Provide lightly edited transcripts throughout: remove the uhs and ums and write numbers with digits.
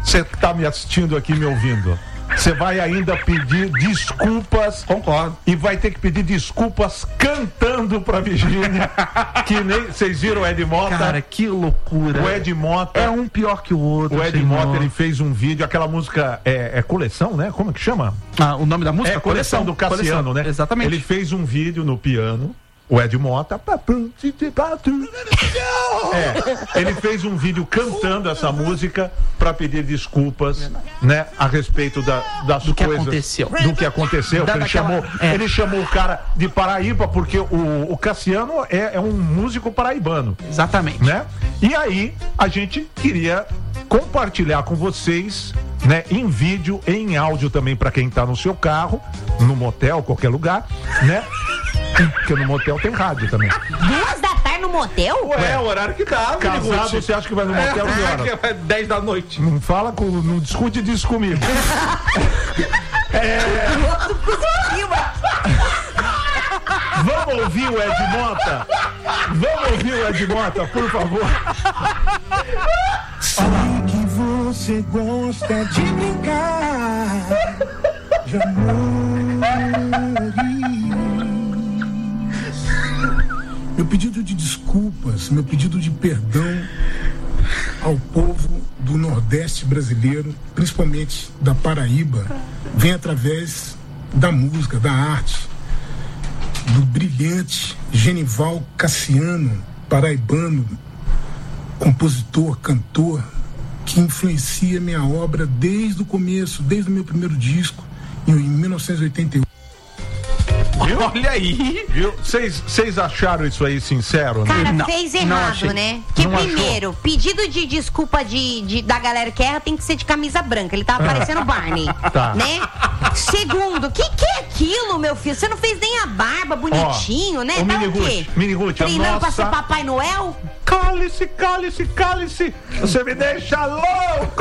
Você que tá me assistindo aqui, me ouvindo, você vai ainda pedir desculpas. Concordo. E vai ter que pedir desculpas cantando pra Virgínia. Que nem. Vocês viram o Ed Mota? Cara, que loucura. O Ed Mota. É um pior que o outro. O Ed Mota, ele fez um vídeo, aquela música é Coleção, né? Como é que chama? O nome da música? É Coleção do Cassiano, né? Exatamente. Ele fez um vídeo no piano. O Ed Mota. Ele fez um vídeo cantando essa música para pedir desculpas, né, a respeito das do que coisas. Aconteceu. Do que aconteceu. Ele chamou o cara de Paraíba, porque o Cassiano é um músico paraibano. Exatamente. Né? E aí, a gente queria compartilhar com vocês, né, em vídeo e em áudio também, para quem tá no seu carro, no motel, qualquer lugar, né? Porque no motel tem rádio também. 2 da tarde no motel? Ué, é o horário que dá. Casado, você acha que vai no motel que hora? É 10 da noite. Não discute disso comigo. Vamos ouvir o Ed Mota? Vamos ouvir o Ed Mota, por favor. Sei que você gosta de brincar de amores. Meu pedido de desculpas, meu pedido de perdão ao povo do Nordeste brasileiro, principalmente da Paraíba, vem através da música, da arte, do brilhante Genival Cassiano, paraibano, compositor, cantor, que influencia minha obra desde o começo, desde o meu primeiro disco, em 1988. Viu? Olha aí. Viu? Vocês acharam isso aí sincero, né? Cara, Não, fez não errado, achei. né? Que Não primeiro, pedido de desculpa da galera que erra tem que ser de camisa branca. Ele tava parecendo Barney. Tá. Né? Segundo, que é aquilo, meu filho? Você não fez nem a barba bonitinho, né? Ô, Tá Mini o quê? Ruth, Mini Ruth, Treinando pra ser Papai Noel? Cálice, cálice, cálice. Você me deixa louco.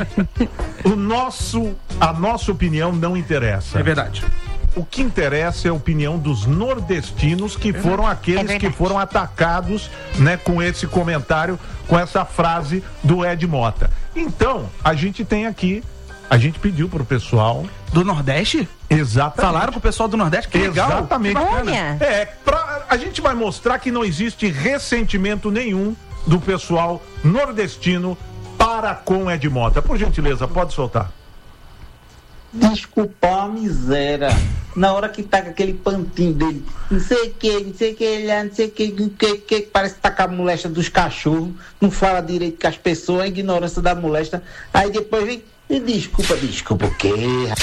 A nossa opinião não interessa. É verdade. O que interessa é a opinião dos nordestinos, que foram aqueles que foram atacados, né, com esse comentário, com essa frase do Ed Mota. Então, a gente tem aqui, a gente pediu pro pessoal... Do Nordeste? Exatamente. Falaram com o pessoal do Nordeste? Que legal. Exatamente. Olha. A gente vai mostrar que não existe ressentimento nenhum do pessoal nordestino para com Ed Mota. Por gentileza, pode soltar. Desculpar a miséria. Na hora que tá com aquele pantinho dele, não sei o que, parece que tá com a molesta dos cachorros, não fala direito com as pessoas, a ignorância da molesta. Aí depois vem, desculpa o quê?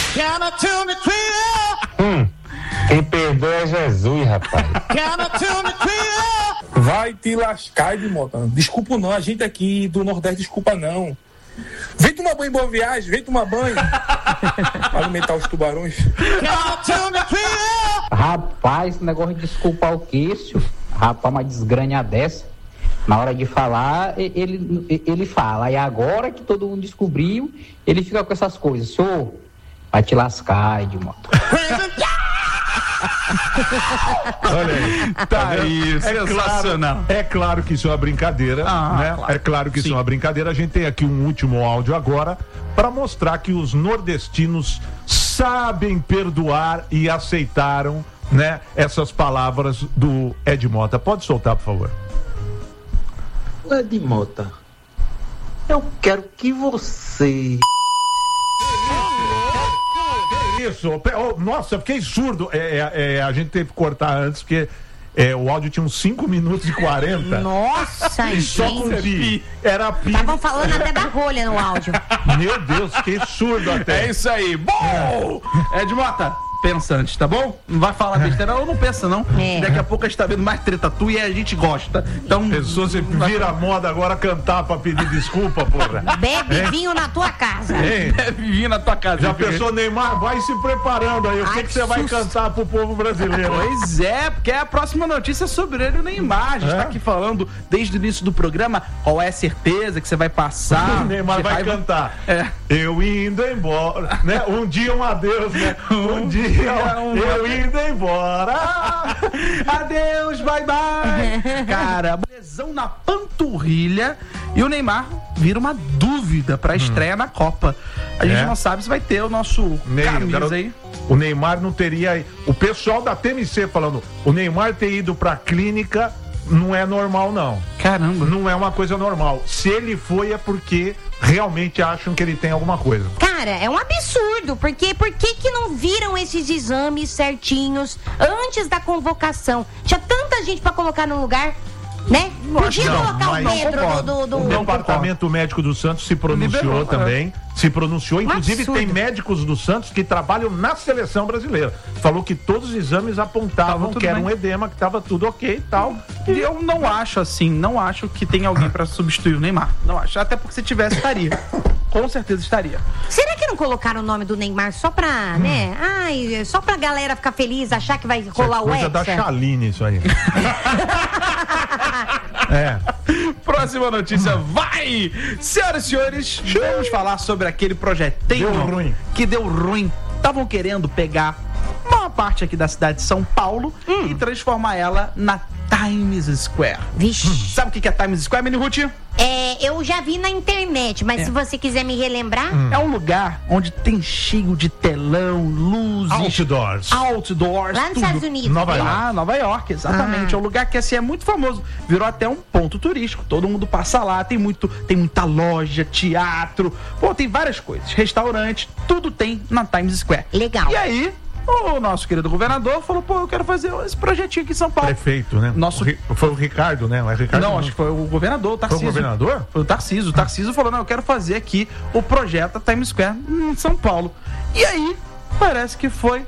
Quem perdoa é Jesus, rapaz. Vai te lascar, Edmota. Desculpa não, a gente aqui do Nordeste desculpa não. Vem tomar banho em Boa Viagem, vem tomar banho. Pra alimentar os tubarões. Rapaz, esse negócio de desculpar o queixo, rapaz, uma desgranha dessa. Na hora de falar, ele fala. E agora que todo mundo descobriu, ele fica com essas coisas. Senhor, vai te lascar, Edmota. Olha aí. Tá aí, sensacional. É claro que isso é uma brincadeira, né? Claro. É claro que isso é uma brincadeira. A gente tem aqui um último áudio agora para mostrar que os nordestinos sabem perdoar e aceitaram, né, essas palavras do Ed Mota. Pode soltar, por favor. Ed Mota, eu quero que você... Isso, nossa, eu fiquei surdo. A gente teve que cortar antes, porque o áudio tinha uns 5 minutos e 40. Nossa, E só com pi. Era pi. Estavam falando até da rolha no áudio. Meu Deus, fiquei surdo até. É isso aí. Bom! Ed Mota, pensa antes, tá bom? Não vai falar besteira ou não pensa, não. Daqui a pouco a gente tá vendo mais treta tua e a gente gosta. Então, pessoas vira a moda agora cantar pra pedir desculpa, porra. Bebe vinho na tua casa. Bebe vinho na tua casa. Já pensou, Neymar? Vai se preparando aí. O que você vai cantar pro povo brasileiro? Pois é, porque a próxima notícia é sobre ele, o Neymar. A gente tá aqui falando desde o início do programa. Qual é a certeza que você vai passar? O Neymar vai cantar. Eu indo embora, né? Um dia um adeus, né? Um dia eu indo embora. Adeus, bye bye. Cara, lesão na panturrilha e o Neymar vira uma dúvida pra estreia na Copa. A gente não sabe se vai ter o nosso camisa aí. O Neymar não teria... O pessoal da TMC falando, o Neymar ter ido pra clínica não é normal, não. Caramba. Não é uma coisa normal. Se ele foi, é porque realmente acham que ele tem alguma coisa. Cara, é um absurdo, porque por que não viram esses exames certinhos antes da convocação? Tinha tanta gente pra colocar no lugar, né? Podia colocar o Pedro do... O departamento médico do Santos se pronunciou também. Se pronunciou, inclusive tem médicos do Santos que trabalham na seleção brasileira. Falou que todos os exames apontavam que era um edema, que estava tudo ok e tal. E eu não acho assim, não acho que tem alguém pra substituir o Neymar. Não acho, até porque se tivesse, estaria. Com certeza estaria. Será que não colocaram o nome do Neymar só pra, né? Ai, só pra galera ficar feliz, achar que vai rolar o Hexa? Coisa da Chaline isso aí. Próxima notícia, vai! Senhoras e senhores, vamos falar sobre aquele projetinho que deu ruim. Estavam querendo pegar uma parte aqui da cidade de São Paulo e transformar ela na Times Square. Vixe. Sabe o que é Times Square, Mini Ruth? Eu já vi na internet, mas se você quiser me relembrar... É um lugar onde tem cheio de telão, luzes... Outdoors. Lá nos Estados Unidos. Nova York, exatamente. É um lugar que assim é muito famoso. Virou até um ponto turístico. Todo mundo passa lá, tem muita loja, teatro, tem várias coisas. Restaurante, tudo tem na Times Square. Legal. E aí... o nosso querido governador falou, eu quero fazer esse projetinho aqui em São Paulo. Prefeito, né? Foi o Ricardo, né? Não, acho que foi o governador, o Tarcísio. Foi o governador? Foi o Tarcísio. O Tarcísio falou, eu quero fazer aqui o projeto Times Square em São Paulo. E aí, parece que foi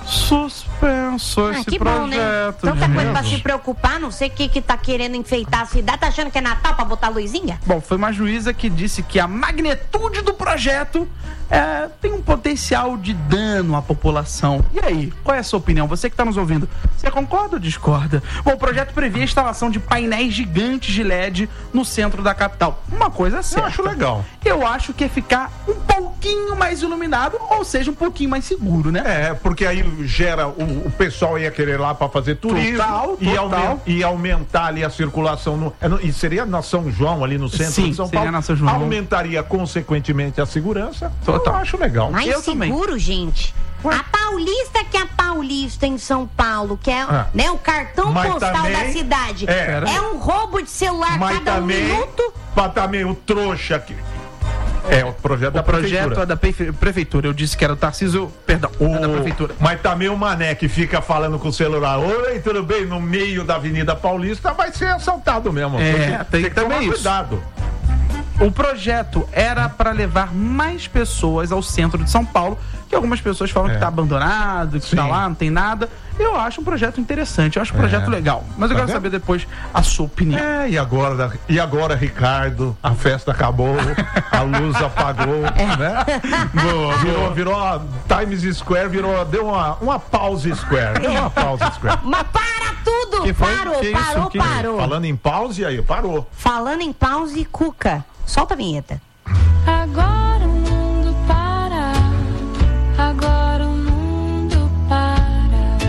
suspenso esse projeto. Bom, né? Tanta coisa pra se preocupar, não sei o que tá querendo enfeitar a cidade, tá achando que é Natal pra botar luzinha? Bom, foi uma juíza que disse que a magnitude do projeto tem um potencial de dano à população. E aí, qual é a sua opinião? Você que está nos ouvindo, você concorda ou discorda? Bom, o projeto previa a instalação de painéis gigantes de LED no centro da capital. Uma coisa certa. Eu acho legal. Eu acho que é ficar um pouquinho mais iluminado, ou seja, um pouquinho mais seguro, né? Porque aí gera, o pessoal ia querer lá para fazer turismo. Total. E aumentar ali a circulação. E seria na São João, ali no centro de São Paulo. Na São João. Aumentaria, consequentemente, a segurança. Eu acho legal. Mais seguro, gente. A Paulista, que é a Paulista em São Paulo, que é né, o cartão postal também, da cidade. É um roubo de celular cada minuto. Mas também o trouxa aqui. O projeto da prefeitura. O projeto é da prefeitura. Eu disse que era o Tarcísio, perdão, da prefeitura. Mas também o Mané que fica falando com o celular, oi, tudo bem, no meio da Avenida Paulista, vai ser assaltado mesmo. Tem que tomar cuidado. O projeto era para levar mais pessoas ao centro de São Paulo, que algumas pessoas falam que está abandonado, que está lá, não tem nada. Eu acho um projeto interessante, eu acho um projeto legal. Mas eu quero saber depois a sua opinião. E agora, Ricardo, a festa acabou, a luz apagou, né? Virou a Times Square, deu uma pause square. Deu uma pause square. Mas para tudo! Parou. Falando em pause, aí, parou. Falando em pause, Cuca. Solta a vinheta. Agora o mundo para. Agora o mundo para.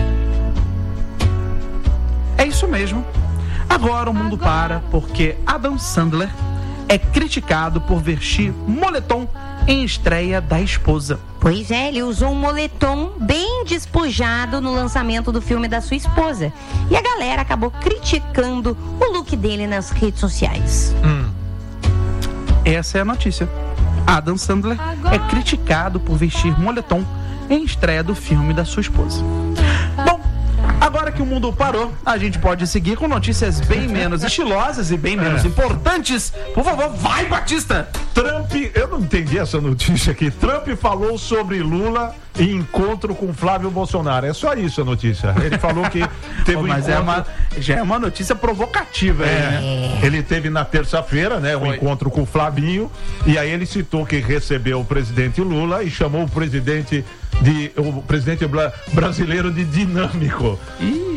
É isso mesmo. Agora o mundo para porque Adam Sandler é criticado por vestir moletom em estreia da esposa. Pois é, ele usou um moletom bem despojado no lançamento do filme da sua esposa. E a galera acabou criticando o look dele nas redes sociais. Essa é a notícia. Adam Sandler é criticado por vestir moletom em estreia do filme da sua esposa. Bom, agora que o mundo parou, a gente pode seguir com notícias bem menos estilosas e bem menos importantes. Por favor, vai, Batista! Trump, eu não entendi essa notícia aqui. Trump falou sobre Lula em encontro com Flávio Bolsonaro. É só isso a notícia. Ele falou que teve mas já é uma notícia provocativa. Né? Ele teve na terça-feira, né, um encontro com o Flavinho, e aí ele citou que recebeu o presidente Lula e chamou o presidente brasileiro de dinâmico.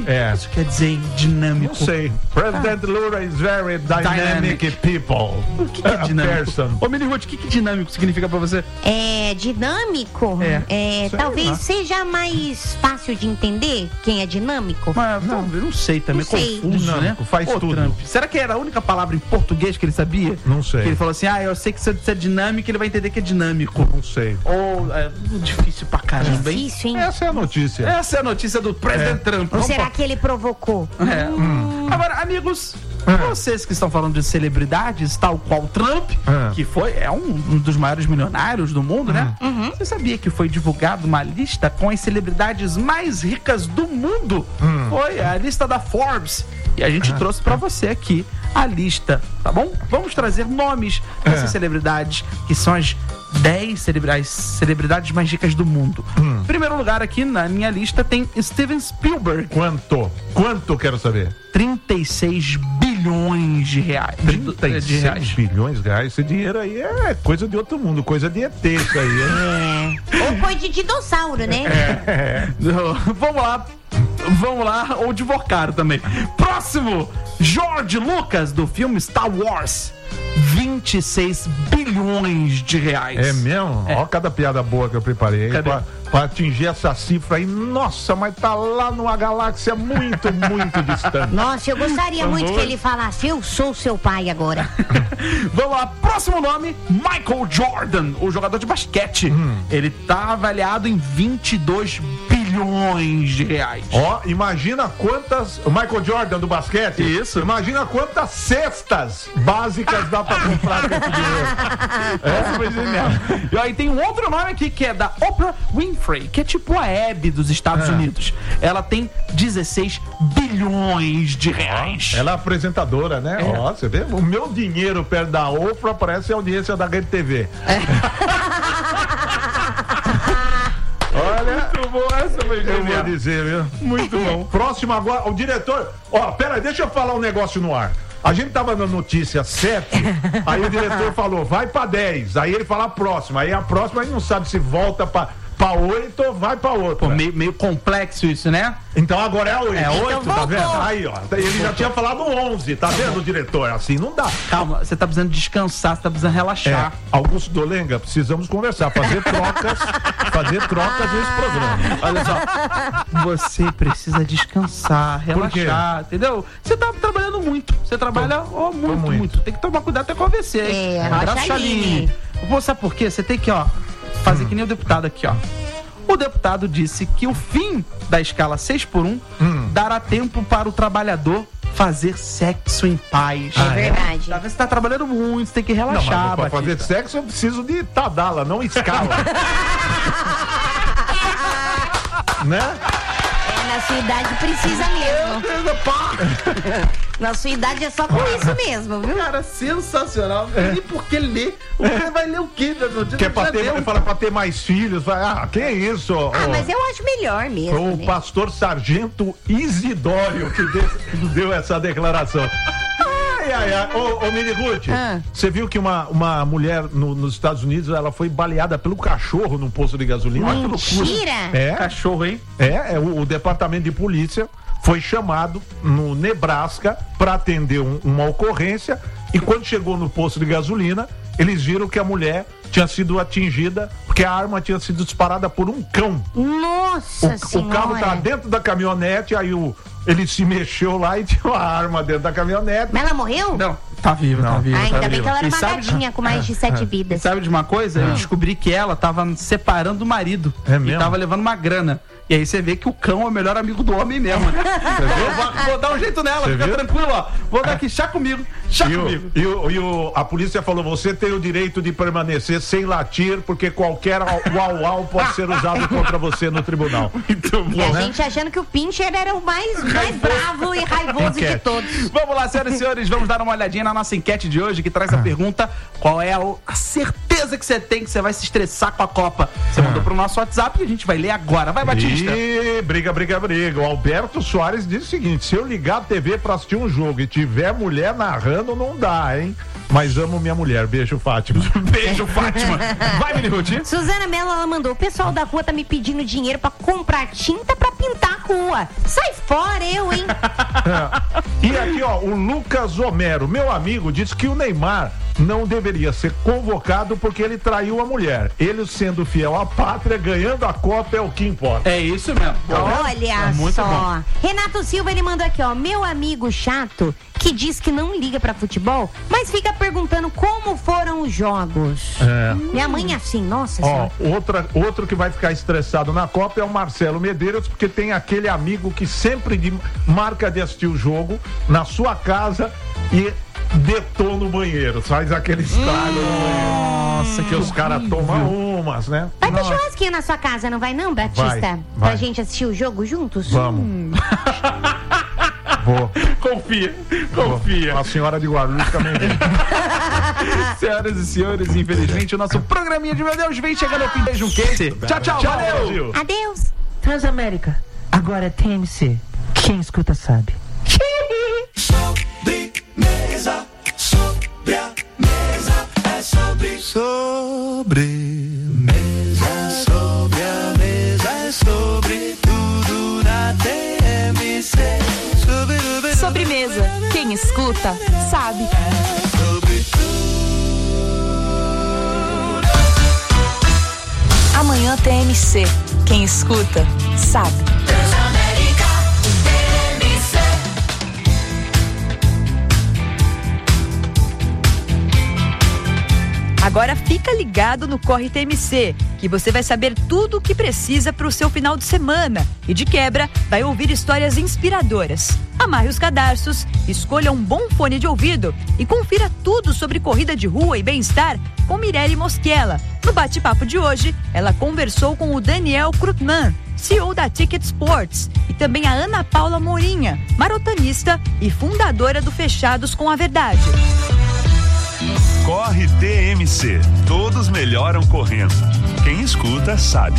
isso quer dizer em dinâmico? Não sei. President Lula is very dynamic people. O que é dinâmico? Ô, Mini Ruth, o que dinâmico significa pra você? Dinâmico? Talvez seja mais fácil de entender quem é dinâmico. Mas não sei também. Não sei. Confuso, Dinâmico, né? faz tudo. Trump. Será que era a única palavra em português que ele sabia? Não sei. Que ele falou assim, eu sei que se é dinâmico, ele vai entender que é dinâmico. Não sei. Ou, difícil pra caramba, hein? Difícil, hein? Essa é a notícia. Essa é a notícia do President Trump. Ou será que ele provocou? Agora, amigos, vocês que estão falando de celebridades, tal qual Trump, que é um dos maiores milionários do mundo, né? Você sabia que foi divulgada uma lista com as celebridades mais ricas do mundo? Foi a lista da Forbes. E a gente trouxe pra você aqui a lista, tá bom? Vamos trazer nomes dessas celebridades, que são as 10 celebridades mais ricas do mundo. Em primeiro lugar aqui na minha lista tem Steven Spielberg. Quanto quero saber? 36 bilhões de reais. 36 bilhões de reais. Esse dinheiro aí é coisa de outro mundo, coisa de ET isso aí. Ou coisa de dinossauro, né? Vamos lá, ou de Vocaro também. Próximo, George Lucas, do filme Star Wars. 26 bilhões de reais. É mesmo? Ó, cada piada boa que eu preparei pra atingir essa cifra aí. Nossa, mas tá lá numa galáxia muito, muito distante. Nossa, eu gostaria muito que ele falasse, eu sou seu pai agora. Vamos lá, próximo nome, Michael Jordan, o jogador de basquete. Ele tá avaliado em 22 bilhões de reais. Ó, imagina quantas... O Michael Jordan do basquete? Isso. Imagina quantas cestas básicas dá pra comprar com esse dinheiro. E aí tem um outro nome aqui que é da Oprah Winfrey, que é tipo a Hebe dos Estados Unidos. Ela tem 16 bilhões de reais. Ela é apresentadora, né? Ó, você vê? O meu dinheiro perto da Oprah parece a audiência da Rede TV. Olha, muito bom essa, eu vou dizer, viu? Muito bom. Próximo agora, o diretor... Ó, pera aí, deixa eu falar um negócio no ar. A gente tava na notícia 7, aí o diretor falou, vai pra 10. Aí ele fala a próxima. Aí a próxima a gente não sabe se volta pra 8 ou vai pra outra. Pô, meio complexo isso, né? Então agora é 8. É 8, então tá vendo? Aí, ó. Ele já tinha falado 11, tá vendo, diretor? Assim não dá. Calma, você tá precisando descansar, você tá precisando relaxar. Augusto Dolenga, precisamos conversar, fazer trocas nesse programa. Olha só, você precisa descansar, relaxar, entendeu? Você tá trabalhando muito, você trabalha muito. Tem que tomar cuidado até com a AVC. Relaxa ali. Sabe por quê? Você tem que, fazer que nem o deputado aqui, ó. O deputado disse que o fim da escala 6x1 dará tempo para o trabalhador fazer sexo em paz. É verdade. Você tá trabalhando muito, você tem que relaxar. Não, mas pra fazer sexo eu preciso de Tadala, não escala. Né? Na sua idade precisa mesmo. Na sua idade é só com isso mesmo, viu? Cara, sensacional. Não tem nem por que ler. O cara vai ler o quê? Que é pra ter, fala pra ter mais filhos. Que é isso? Mas eu acho melhor mesmo. Foi o pastor Sargento Isidório que deu essa declaração. Ô, Mini Ruth, você viu que uma mulher nos Estados Unidos, ela foi baleada pelo cachorro num posto de gasolina? Mentira! Cachorro, hein? O departamento de polícia foi chamado no Nebraska para atender uma ocorrência, e quando chegou no posto de gasolina, eles viram que a mulher tinha sido atingida porque a arma tinha sido disparada por um cão. Nossa Senhora! O carro tá dentro da caminhonete, aí ele se mexeu lá e tinha uma arma dentro da caminhonete. Mas ela morreu? Não, tá viva, tá viva. Ainda bem que ela era uma gatinha com mais de 7 vidas. Sabe de uma coisa? Eu descobri que ela tava separando o marido. E tava levando uma grana. E aí você vê que o cão é o melhor amigo do homem mesmo, né? Vou dar um jeito nela, fica tranquilo, ó. Vou dar aqui, chá comigo. A polícia falou, você tem o direito de permanecer sem latir, porque qualquer uau pode ser usado contra você no tribunal. Muito bom, e a gente achando que o Pincher era o mais bravo e raivoso de todos. Vamos lá, senhoras e senhores, vamos dar uma olhadinha na nossa enquete de hoje, que traz a pergunta, qual é a certeza que você tem que você vai se estressar com a Copa? Você mandou pro nosso WhatsApp e a gente vai ler agora. Vai, Batista. Briga. O Alberto Soares diz o seguinte: se eu ligar a TV pra assistir um jogo e tiver mulher narrando, não dá, hein? mas amo minha mulher. Beijo, Fátima. Beijo, Fátima. Vai, Mini Ruth. Suzana Mello, ela mandou: o pessoal da rua tá me pedindo dinheiro pra comprar tinta pra pintar a rua. Sai fora, eu, hein? E aqui, ó, o Lucas Homero, meu amigo, disse que o Neymar não deveria ser convocado porque ele traiu a mulher. Ele sendo fiel à pátria, ganhando a Copa é o que importa. É isso mesmo. Olha muito só. bom. Renato Silva, ele mandou aqui, ó: meu amigo chato que diz que não liga pra futebol, mas fica perguntando como foram os jogos. Minha mãe é assim, nossa Ó, senhora. outro que vai ficar estressado na Copa é o Marcelo Medeiros, porque tem aquele amigo que sempre marca de assistir o jogo na sua casa e detona no banheiro, faz aquele estrago no banheiro. Nossa, que os caras tomam umas, né? Vai ter churrasquinho na sua casa, não vai não, Batista? Vai. Pra gente assistir o jogo juntos? Vamos. Vou. Confia. A senhora de Guarulhos também vem. Senhoras e senhores, infelizmente o nosso programinha de meu Deus vem chegando ao fim. Beijo, Casey. Tchau, valeu. Brasil. Adeus. Transamérica, agora é TMC. Quem escuta sabe. Sobremesa, sobre a mesa, é sobre. Sobremesa, sobre a mesa, é sobre tudo na TMC. Sobremesa, quem escuta sabe. Amanhã TMC, quem escuta sabe. Transamérica, TMC. Agora fica ligado no Corre TMC, que você vai saber tudo o que precisa para o seu final de semana. E de quebra, vai ouvir histórias inspiradoras. Amarre os cadarços, escolha um bom fone de ouvido e confira tudo sobre corrida de rua e bem-estar com Mirelle Mosquela. No bate-papo de hoje, ela conversou com o Daniel Krutman, CEO da Ticket Sports, e também a Ana Paula Morinha, maratonista e fundadora do Fechados com a Verdade. Corre TMC, todos melhoram correndo. Quem escuta sabe.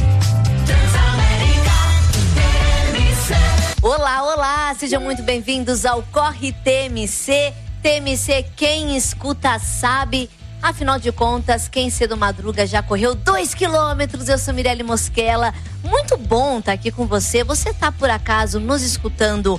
Olá, sejam muito bem-vindos ao Corre TMC. TMC, quem escuta sabe. Afinal de contas, quem cedo madruga já correu 2 quilômetros. Eu sou Mirelle Mosquela. Muito bom estar aqui com você. Você tá por acaso nos escutando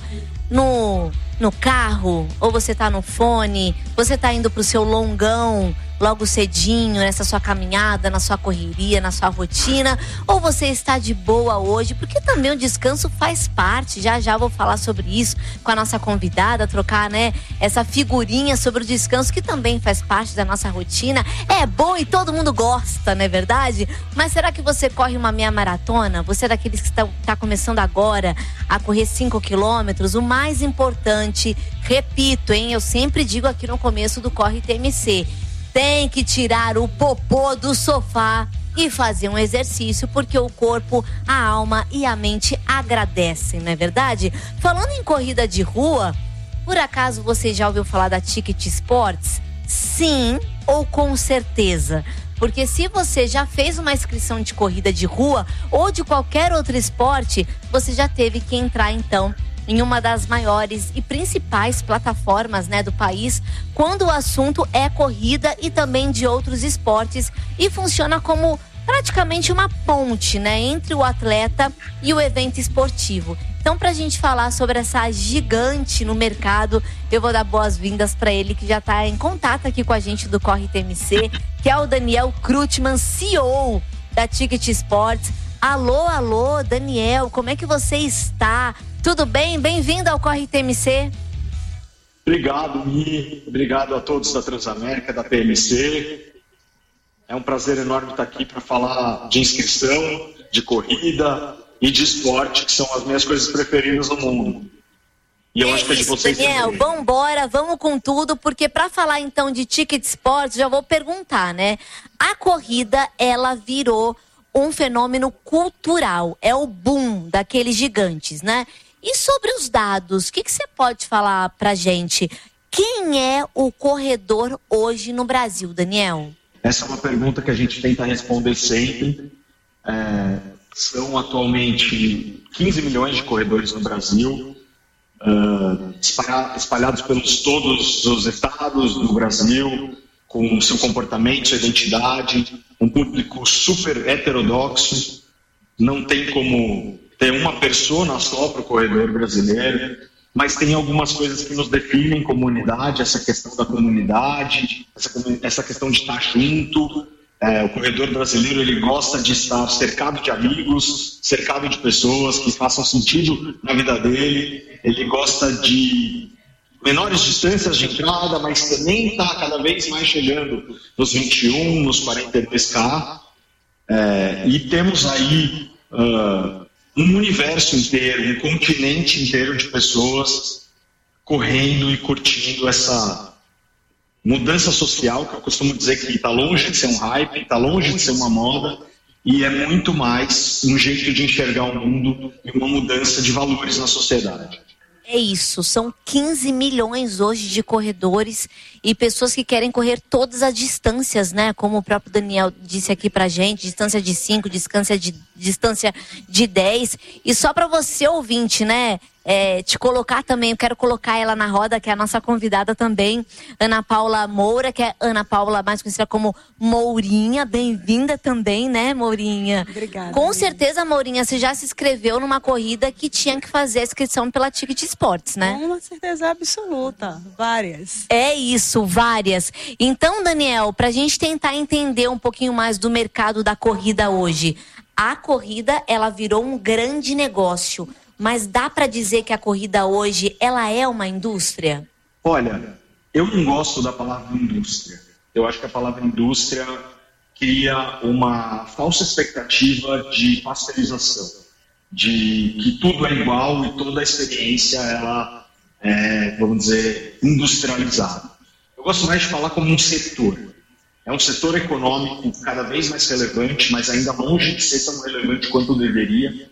no carro, ou você tá no fone, você tá indo pro seu longão logo cedinho, nessa sua caminhada, na sua correria, na sua rotina, ou você está de boa hoje, porque também o descanso faz parte. Já vou falar sobre isso com a nossa convidada, trocar, né, essa figurinha sobre o descanso, que também faz parte da nossa rotina. É bom e todo mundo gosta, não é verdade? Mas será que você corre uma meia maratona? Você é daqueles que está começando agora a correr 5 quilômetros? O mais importante, repito, hein, eu sempre digo aqui no começo do Corre TMC, tem que tirar o popô do sofá e fazer um exercício, porque o corpo, a alma e a mente agradecem, não é verdade? Falando em corrida de rua, por acaso você já ouviu falar da Ticket Sports? Sim, ou com certeza. Porque se você já fez uma inscrição de corrida de rua ou de qualquer outro esporte, você já teve que entrar então em uma das maiores e principais plataformas, né, do país, quando o assunto é corrida e também de outros esportes, e funciona como praticamente uma ponte, né, entre o atleta e o evento esportivo. Então, pra gente falar sobre essa gigante no mercado, eu vou dar boas-vindas para ele, que já tá em contato aqui com a gente do Corre TMC, que é o Daniel Krutman, CEO da Ticket Sports. Alô, Daniel, como é que você está? Tudo bem? Bem-vindo ao Corre TMC. Obrigado, Mi. Obrigado a todos da Transamérica, da TMC. É um prazer enorme estar aqui para falar de inscrição, de corrida e de esporte, que são as minhas coisas preferidas no mundo. E eu acho que é de vocês Daniel, também. Vambora, vamos com tudo, porque para falar então de Ticket Sports, já vou perguntar, né? A corrida, ela virou um fenômeno cultural, é o boom daqueles gigantes, né? E sobre os dados, o que você pode falar pra gente? Quem é o corredor hoje no Brasil, Daniel? Essa é uma pergunta que a gente tenta responder sempre. São atualmente 15 milhões de corredores no Brasil, espalhados pelos todos os estados do Brasil, com seu comportamento, sua identidade, um público super heterodoxo. Não tem como ter uma persona só para o corredor brasileiro, mas tem algumas coisas que nos definem como unidade, essa questão da comunidade, essa questão de estar junto. O corredor brasileiro, ele gosta de estar cercado de amigos, cercado de pessoas que façam sentido na vida dele. Ele gosta de menores distâncias de entrada, mas também está cada vez mais chegando nos 21, nos 42K. E temos aí um universo inteiro, um continente inteiro de pessoas correndo e curtindo essa mudança social, que eu costumo dizer que está longe de ser um hype, está longe de ser uma moda, e é muito mais um jeito de enxergar o mundo e uma mudança de valores na sociedade. É isso, são 15 milhões hoje de corredores e pessoas que querem correr todas as distâncias, né? Como o próprio Daniel disse aqui pra gente, distância de 5, distância de 10. E só para você, ouvinte, né? Te colocar também, eu quero colocar ela na roda, que é a nossa convidada também, Ana Paula Moura, que é Ana Paula, mais conhecida como Mourinha. Bem-vinda também, né, Mourinha? Obrigada. Com certeza, Mourinha, você já se inscreveu numa corrida que tinha que fazer a inscrição pela Ticket Esportes, né? Com uma certeza absoluta, várias. É isso, várias. Então, Daniel, pra gente tentar entender um pouquinho mais do mercado da corrida hoje, a corrida, ela virou um grande negócio. Mas dá para dizer que a corrida hoje, ela é uma indústria? Olha, eu não gosto da palavra indústria. Eu acho que a palavra indústria cria uma falsa expectativa de pasteurização, de que tudo é igual e toda a experiência ela é, vamos dizer, industrializada. Eu gosto mais de falar como um setor. É um setor econômico cada vez mais relevante, mas ainda longe de ser tão relevante quanto deveria.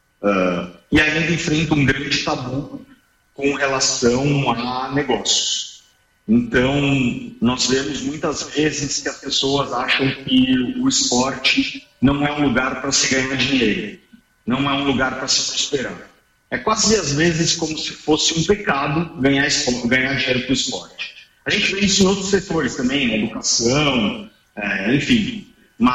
E ainda enfrenta um grande tabu com relação a negócios. Então, nós vemos muitas vezes que as pessoas acham que o esporte não é um lugar para se ganhar dinheiro, não é um lugar para se prosperar. É quase às vezes como se fosse um pecado ganhar dinheiro para o esporte. A gente vê isso em outros setores também, na educação, enfim,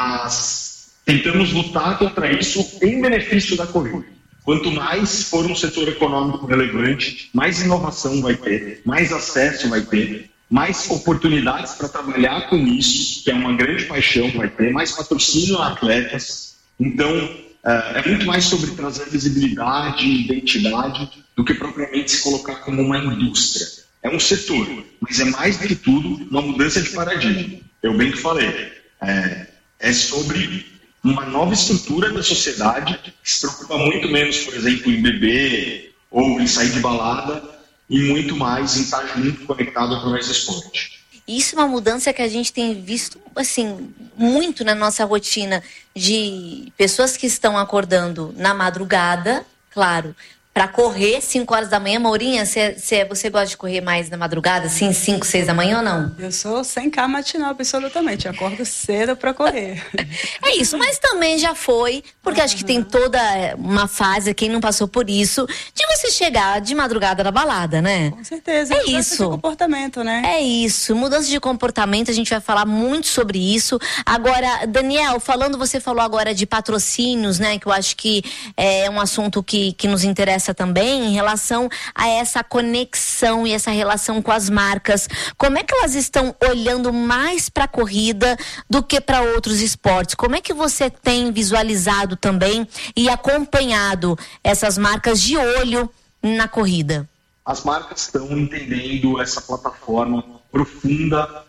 mas tentamos lutar contra isso em benefício da corrida. Quanto mais for um setor econômico relevante, mais inovação vai ter, mais acesso vai ter, mais oportunidades para trabalhar com isso, que é uma grande paixão, vai ter, mais patrocínio a atletas. Então, é muito mais sobre trazer visibilidade e identidade do que propriamente se colocar como uma indústria. É um setor, mas é mais do que tudo uma mudança de paradigma. Eu bem que falei, é sobre uma nova estrutura da sociedade que se preocupa muito menos, por exemplo, em beber ou em sair de balada e muito mais em estar junto, conectado através do esporte. Isso é uma mudança que a gente tem visto, assim, muito na nossa rotina de pessoas que estão acordando na madrugada, claro, para correr 5 horas da manhã. Mourinha, você gosta de correr mais na madrugada, assim, 5, 6 da manhã ou não? Eu sou 100K matinal, absolutamente. Eu acordo cedo para correr. É isso, mas também já foi, porque acho que tem toda uma fase, quem não passou por isso, de você chegar de madrugada na balada, né? Com certeza. É isso. De comportamento, né? É isso. Mudança de comportamento, a gente vai falar muito sobre isso. Agora, Daniel, você falou agora de patrocínios, né? Que eu acho que é um assunto que nos interessa também em relação a essa conexão e essa relação com as marcas. Como é que elas estão olhando mais para a corrida do que para outros esportes? Como é que você tem visualizado também e acompanhado essas marcas de olho na corrida? As marcas estão entendendo essa plataforma profunda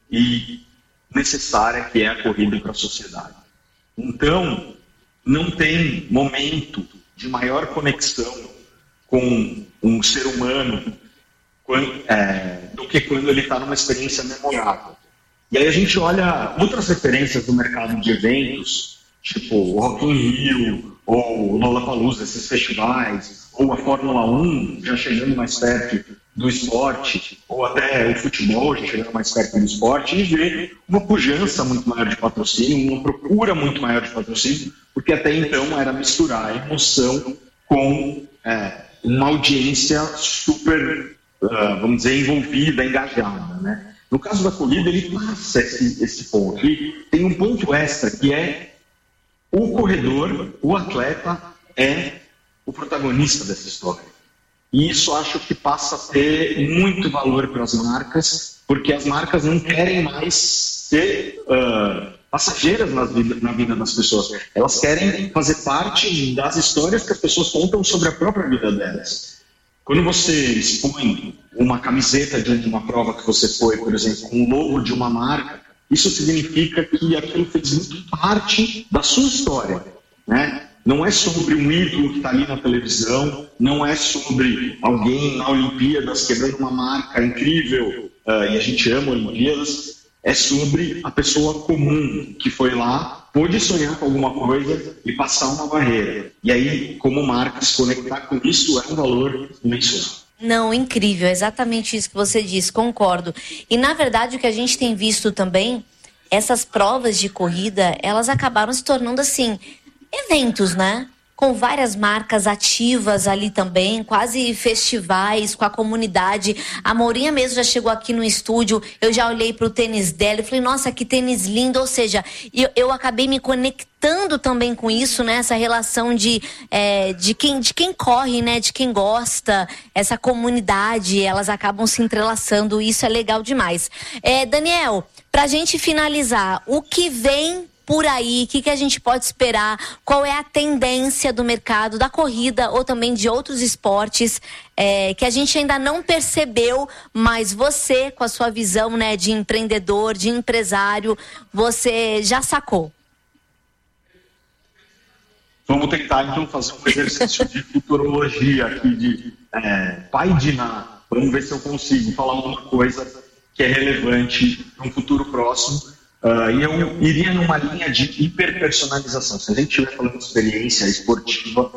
e necessária que é a corrida para a sociedade. Então, não tem momento de maior conexão com um ser humano do que quando ele está numa experiência memorável. E aí a gente olha outras referências do mercado de eventos, tipo o Rock in Rio, ou o Lollapalooza, esses festivais, ou a Fórmula 1, já chegando mais perto do esporte, ou até o futebol, já chegando mais perto do esporte, e vê uma pujança muito maior de patrocínio, uma procura muito maior de patrocínio, porque até então era misturar a emoção com uma audiência super, vamos dizer, envolvida, engajada, né? No caso da corrida, ele passa esse ponto. E tem um ponto extra, que é o corredor, o atleta, é o protagonista dessa história. E isso acho que passa a ter muito valor para as marcas, porque as marcas não querem mais ser passageiras na vida das pessoas. Elas querem fazer parte das histórias que as pessoas contam sobre a própria vida delas. Quando você expõe uma camiseta diante de uma prova que você foi, por exemplo, com o logo de uma marca, isso significa que aquilo fez muito parte da sua história, né? Não é sobre um ídolo que está ali na televisão, não é sobre alguém na Olimpíadas quebrando uma marca incrível, e a gente ama Olimpíadas, é sobre a pessoa comum que foi lá, pôde sonhar com alguma coisa e passar uma barreira. E aí, como marca, se conectar com isso é um valor imensurável. Não, incrível, é exatamente isso que você disse, concordo. E na verdade o que a gente tem visto também, essas provas de corrida, elas acabaram se tornando assim, eventos, né? Com várias marcas ativas ali também, quase festivais com a comunidade. A Mourinha mesmo já chegou aqui no estúdio, eu já olhei pro tênis dela e falei, nossa, que tênis lindo. Ou seja, eu acabei me conectando também com isso, né? Essa relação de quem corre, né? De quem gosta, essa comunidade, elas acabam se entrelaçando, isso é legal demais. Daniel, pra gente finalizar, o que vem por aí, o que a gente pode esperar? Qual é a tendência do mercado da corrida ou também de outros esportes que a gente ainda não percebeu, mas você, com a sua visão, né, de empreendedor, de empresário, você já sacou? Vamos tentar, então, fazer um exercício de futurologia aqui, de pai de Ná. Vamos ver se eu consigo falar alguma coisa que é relevante para um futuro próximo. E eu iria numa linha de hiperpersonalização. Se a gente estiver falando de experiência esportiva,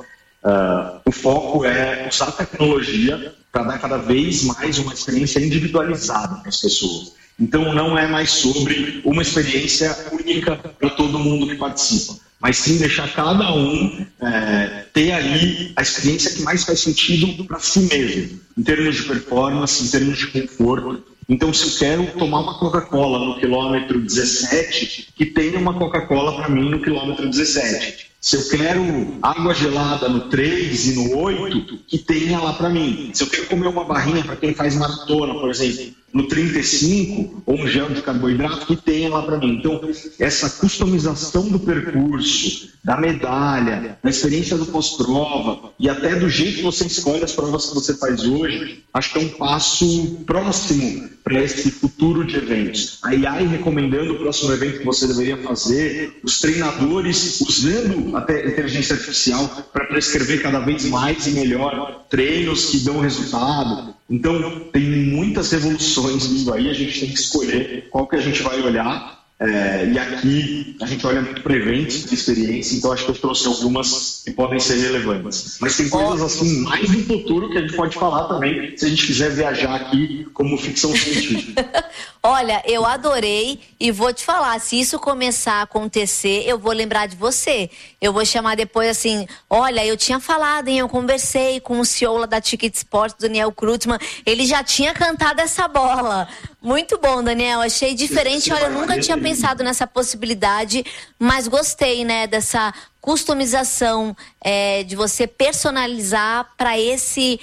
o foco é usar a tecnologia para dar cada vez mais uma experiência individualizada para as pessoas. Então não é mais sobre uma experiência única para todo mundo que participa, mas sim deixar cada um ter ali a experiência que mais faz sentido para si mesmo, em termos de performance, em termos de conforto. Então, se eu quero tomar uma Coca-Cola no quilômetro 17, que tenha uma Coca-Cola para mim no quilômetro 17. Se eu quero água gelada no 3 e no 8, que tenha lá para mim. Se eu quero comer uma barrinha para quem faz maratona, por exemplo, no 35, ou um gel de carboidrato, que tenha lá para mim. Então, essa customização do percurso, da medalha, da experiência do pós-prova e até do jeito que você escolhe as provas que você faz hoje, acho que é um passo próximo para esse futuro de eventos. A AI recomendando o próximo evento que você deveria fazer, os treinadores usando até inteligência artificial para prescrever cada vez mais e melhor treinos que dão resultado. Então, tem muitas revoluções vindo aí, a gente tem que escolher qual que a gente vai olhar. E aqui a gente olha muito para eventos de experiência, então acho que eu trouxe algumas que podem ser relevantes. Mas tem coisas assim mais do futuro que a gente pode falar também, se a gente quiser viajar aqui como ficção científica. Olha, eu adorei e vou te falar, se isso começar a acontecer, eu vou lembrar de você. Eu vou chamar depois assim, olha, eu tinha falado, eu conversei com o CEO lá da Ticket Sports, Daniel Krutman, ele já tinha cantado essa bola. Muito bom, Daniel, achei diferente, olha, eu nunca tinha pensado nessa possibilidade, mas gostei, né, dessa customização, de você personalizar para esse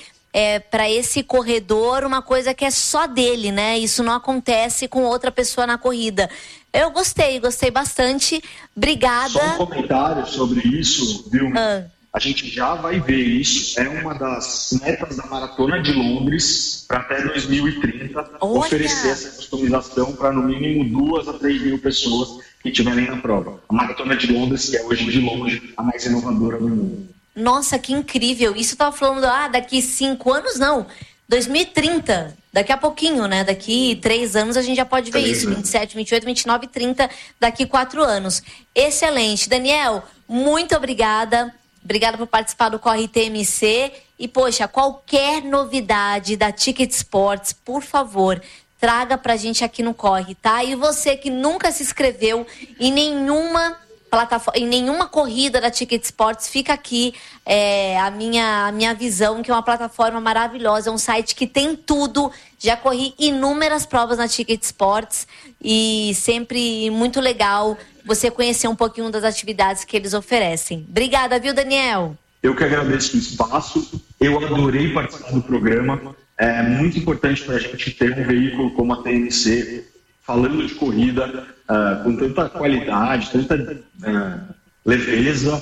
corredor uma coisa que é só dele, né? Isso não acontece com outra pessoa na corrida. Eu gostei bastante. Obrigada. Só um comentário sobre isso, viu? A gente já vai ver isso. É uma das metas da Maratona de Londres para até 2030 oferecer essa customização para no mínimo 2 a 3 mil pessoas que estiverem na prova. A Maratona de Londres, que é hoje de longe a mais inovadora do mundo. Nossa, que incrível. Isso eu tava falando, daqui 5 anos, não. 2030. Daqui a pouquinho, né? Daqui 3 anos a gente já pode ver isso. 27, 28, 29 e 30, daqui 4 anos. Excelente. Daniel, muito obrigada. Obrigada por participar do Corre TMC. E, poxa, qualquer novidade da Ticket Sports, por favor, traga pra gente aqui no Corre, tá? E você que nunca se inscreveu em nenhuma em nenhuma corrida da Ticket Sports. Fica aqui a minha visão, que é uma plataforma maravilhosa, é um site que tem tudo. Já corri inúmeras provas na Ticket Sports e sempre muito legal você conhecer um pouquinho das atividades que eles oferecem. Obrigada, viu, Daniel? Eu que agradeço o espaço, eu adorei participar do programa. É muito importante para a gente ter um veículo como a TMC falando de corrida com tanta qualidade, tanta leveza,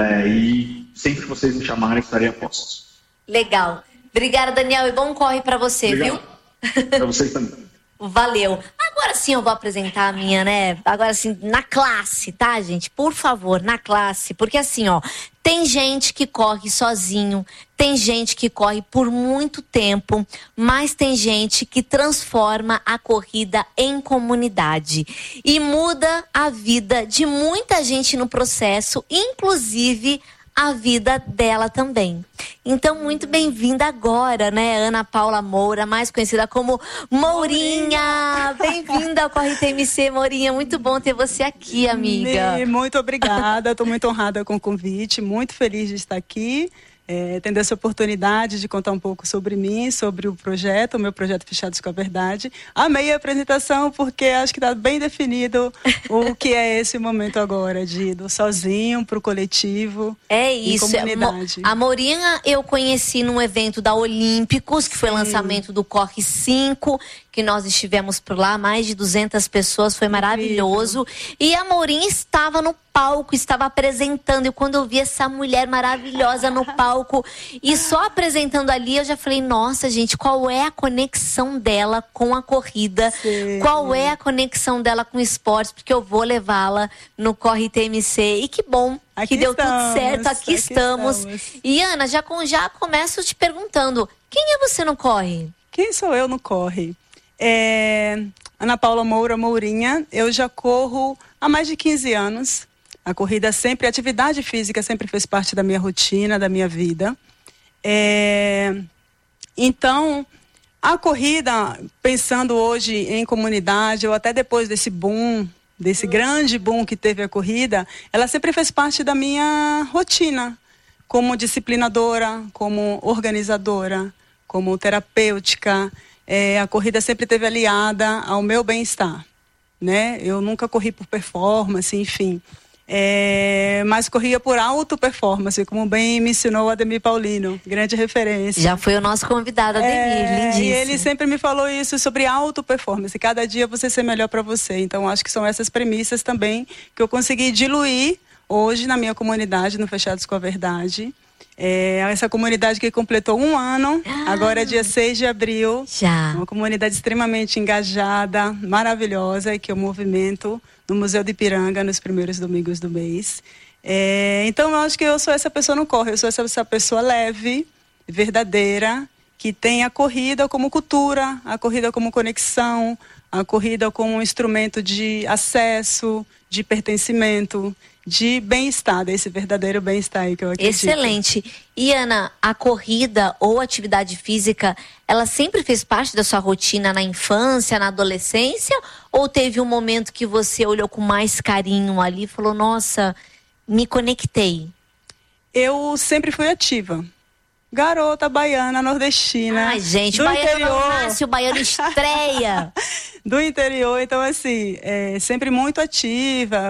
e sempre que vocês me chamarem, estarei a postos. Legal. Obrigada, Daniel, e bom corre para você, Obrigado. Viu? Para vocês também. Valeu. Agora sim eu vou apresentar a minha, né? Agora sim, na classe, tá, gente? Por favor, na classe. Porque assim, ó, tem gente que corre sozinho, tem gente que corre por muito tempo, mas tem gente que transforma a corrida em comunidade e muda a vida de muita gente no processo, inclusive a vida dela também. Então, muito bem-vinda agora, né, Ana Paula Moura, mais conhecida como Mourinha. Bem-vinda ao Corre TMC, Mourinha. Muito bom ter você aqui, amiga. Muito obrigada, estou muito honrada com o convite, muito feliz de estar aqui. Tendo essa oportunidade de contar um pouco sobre mim, sobre o projeto, o meu projeto Fechados com a Verdade. Amei a apresentação porque acho que está bem definido o que é esse momento agora, do sozinho para o coletivo. É isso. Comunidade. A Mourinha eu conheci num evento da Olímpicos, que foi o lançamento do Corre 5, que nós estivemos por lá, mais de 200 pessoas, foi maravilhoso. E a Mourinha estava no palco, estava apresentando, e quando eu vi essa mulher maravilhosa no palco, e só apresentando ali, eu já falei, nossa, gente, qual é a conexão dela com a corrida? Sim. Qual é a conexão dela com o esporte? Porque eu vou levá-la no Corre TMC, e que bom que deu tudo certo, aqui estamos. E Ana, já começo te perguntando, quem é você no Corre? Quem sou eu no Corre? Ana Paula Moura, Mourinha. Eu já corro há mais de 15 anos. A corrida a atividade física sempre fez parte da minha rotina, da minha vida. Então, a corrida, pensando hoje em comunidade, ou até depois desse boom, desse grande boom que teve a corrida, ela sempre fez parte da minha rotina, como disciplinadora, como organizadora, como terapêutica. A corrida sempre esteve aliada ao meu bem-estar, né? Eu nunca corri por performance, enfim. Mas corria por auto-performance, como bem me ensinou o Ademir Paulino, grande referência. Já foi o nosso convidado, Ademir, lindíssimo. E ele sempre me falou isso sobre auto-performance, cada dia você ser melhor para você. Então, acho que são essas premissas também que eu consegui diluir hoje na minha comunidade, no Fechados com a Verdade. Essa comunidade que completou 1 ano, agora é dia 6 de abril. Já. Uma comunidade extremamente engajada, maravilhosa, e que eu movimento no Museu de Ipiranga nos primeiros domingos do mês. Então eu acho que eu sou essa pessoa no Corre, eu sou essa pessoa leve, verdadeira, que tem a corrida como cultura, a corrida como conexão, a corrida como um instrumento de acesso, de pertencimento, de bem-estar, desse verdadeiro bem-estar aí que eu acredito. Excelente. E Ana, a corrida ou atividade física, ela sempre fez parte da sua rotina na infância, na adolescência? Ou teve um momento que você olhou com mais carinho ali e falou, nossa, me conectei? Eu sempre fui ativa. Garota baiana, nordestina. Ai, gente, do baiano interior. Não nasce, o baiano estreia. Do interior, então assim, sempre muito ativa.